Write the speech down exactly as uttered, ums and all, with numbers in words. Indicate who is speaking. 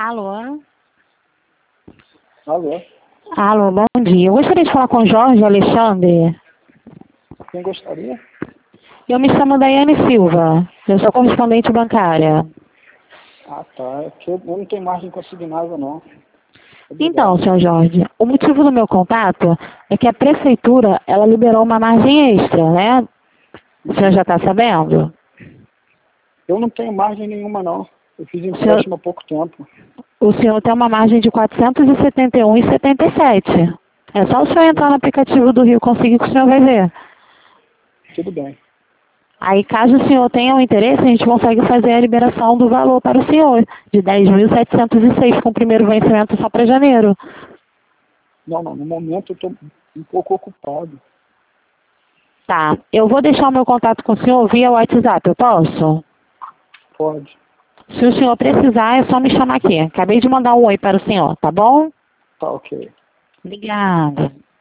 Speaker 1: Alô?
Speaker 2: Alô?
Speaker 1: Alô, bom dia. Eu gostaria de falar com o Jorge Alexandre.
Speaker 2: Quem gostaria?
Speaker 1: Eu me chamo Daiane Silva. Eu sou correspondente bancária.
Speaker 2: Ah, tá. É que eu eu não tenho margem consignável, não.
Speaker 1: Então,
Speaker 2: Obrigado.
Speaker 1: senhor Jorge, o motivo do meu contato é que a prefeitura, ela liberou uma margem extra, né? O senhor já está sabendo?
Speaker 2: Eu não tenho margem nenhuma, não. Eu fiz
Speaker 1: O senhor,
Speaker 2: empréstimo há pouco tempo.
Speaker 1: o senhor tem uma margem de quatrocentos e setenta e um reais e setenta e sete centavos. É só o senhor entrar no aplicativo do Rio Conseguir que o senhor vai ver.
Speaker 2: Tudo bem.
Speaker 1: Aí, caso o senhor tenha um interesse, a gente consegue fazer a liberação do valor para o senhor, de dez mil setecentos e seis, com o primeiro vencimento só para janeiro.
Speaker 2: Não, não. No momento eu estou um pouco ocupado.
Speaker 1: Tá, eu vou deixar o meu contato com o senhor via WhatsApp, eu posso?
Speaker 2: Pode.
Speaker 1: Se o senhor precisar, é só me chamar aqui. Acabei de mandar um oi para o senhor, tá bom?
Speaker 2: Tá ok.
Speaker 1: Obrigada.